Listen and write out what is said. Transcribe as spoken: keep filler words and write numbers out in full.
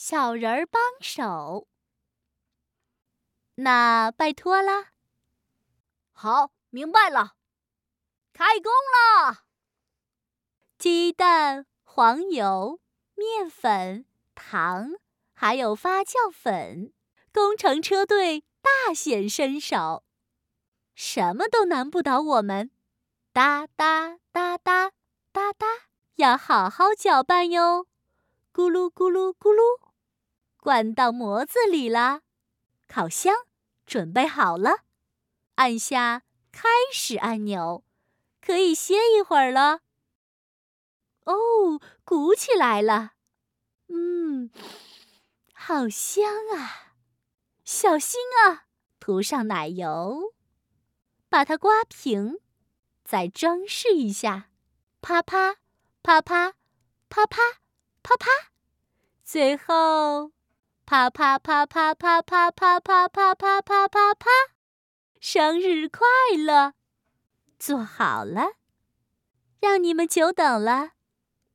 小人儿帮手。那拜托啦。 好，明白了。开工了！ 鸡蛋、黄油、面粉、糖，还有发酵粉，工程车队大显身手，什么都难不倒我们。哒哒哒哒哒哒，要好好搅拌哟！咕噜咕噜咕噜，灌到模子里啦。烤箱准备好了，按下开始按钮，可以歇一会儿了。哦，鼓起来了，嗯，好香啊！小心啊，涂上奶油，把它刮平，再装饰一下，啪啪啪啪啪啪啪啪，最后啪啪啪啪啪啪啪啪啪啪啪啪啪，生日快乐！做好了，让你们久等了。